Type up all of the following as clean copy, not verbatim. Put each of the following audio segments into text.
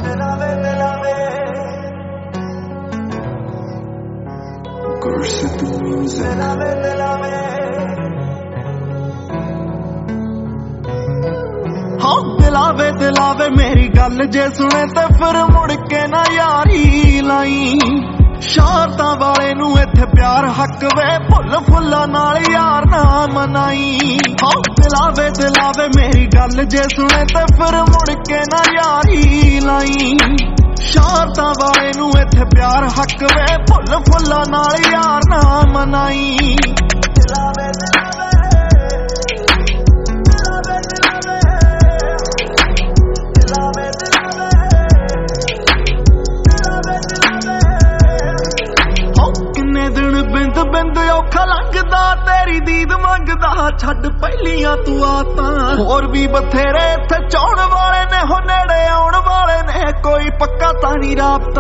दिलावे दिलावे मेरी गल जे सुने ते फिर मुड़ के ना यारी लाई। शारतां वाले नू इत्थे प्यार हक वे फुल फुल्लां नाल यार ना मनाई। दिलावे दिलावे मेरी गल जे सुने ते फिर मुड़ के ना यारी लाई। शारतां वाले नू इत्थे प्यार हक वे फुल फुल्लां नाल यार ना मनाई। दिलावे बिंद बिंद औखा लंघदा तेरी दीद मंगदा छड्ड पहलियां तू आतां। होर भी बथेरे इत्थे चाहण वाले ने हो नेड़े आउण वाले ने कोई पक्का तां नहीं राबता।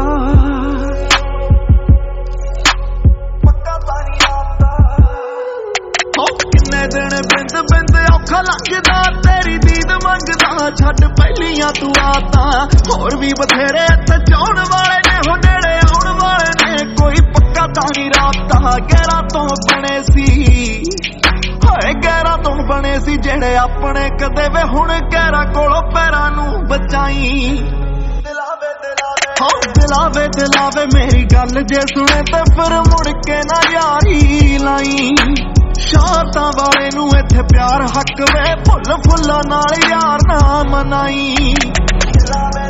किन्ने दिन बिंद बिंद औखा लंघदा तेरी दीद मंगदा छड्ड पहलियां तू आतां। होर भी बथेरे इत्थे चाहण वाले ने हो नेड़े आउण वाले ने कोई पक्का तां नहीं राबता। गैरां तो बने सी हाय गैरां तो बने सी जेड़े अपने कदे वे हुण गैरां कोलों पैरां नूं बचाई। दिलावे दिलावे दिलावे मेरी गल जे सुने ते फिर मुड़ के ना यारी लाई। शारतां वाले नू इत्थे प्यार हक वे फुल फुल्लां नाल यार ना मनाई। दिलावे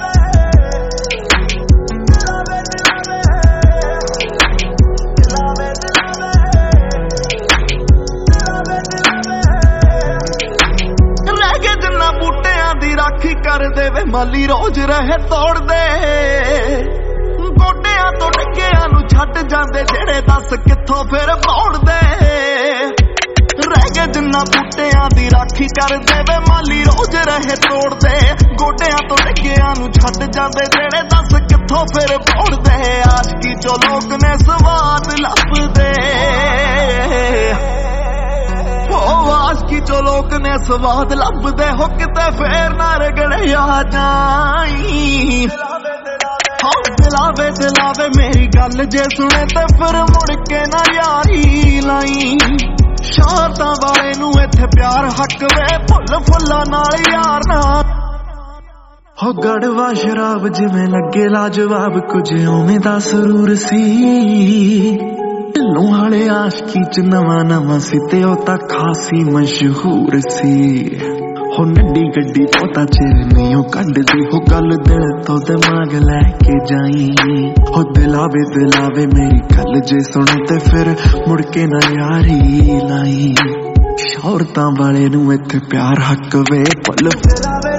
राखी कर दे वे माली रोज रहे तोड़ दे। गोडियां तो डगियां नू छड्ड जांदे जेड़े दस कित्थों फिर मोड़ दे। रह गए जिन्ना बूटियां दी राखी कर दे वे माली रोज रहे तोड़ दे। गोडियां तो डगियां नू छड्ड जांदे जेड़े दस कित्थों फिर मोड़ दे। आशिकी चो लोक ने स्वाद लभदे आशिकी चो लोक ने स्वाद लभदे हो किते फेर ना रगड़िया जाई। दिलावे दिलावे मेरी गल जे सुने ते फिर मुड़ के ना यारी लाई। शारतां वाले नू इत्थे प्यार हक वे फुल फुल्लां नाल यार ना। हो गड़वा शराब जिवें लगे लाजवाब कुछ उवें दा सुरूर सी। ढिल्लों वाले आशिकी च नवां नवां सी ते ओ तां खासी मशहूर सी। हो नड्डी गड्डी तो तां चिर नहीं ओ कड्डदी हो गल दिल तो दिमाग लैके जाई। हो दिलावे दिलावे मेरी गल जे सुने ते फिर मुड़ के ना यारी लाई। शारतां वाले नू इत्थे प्यार हक वे फुल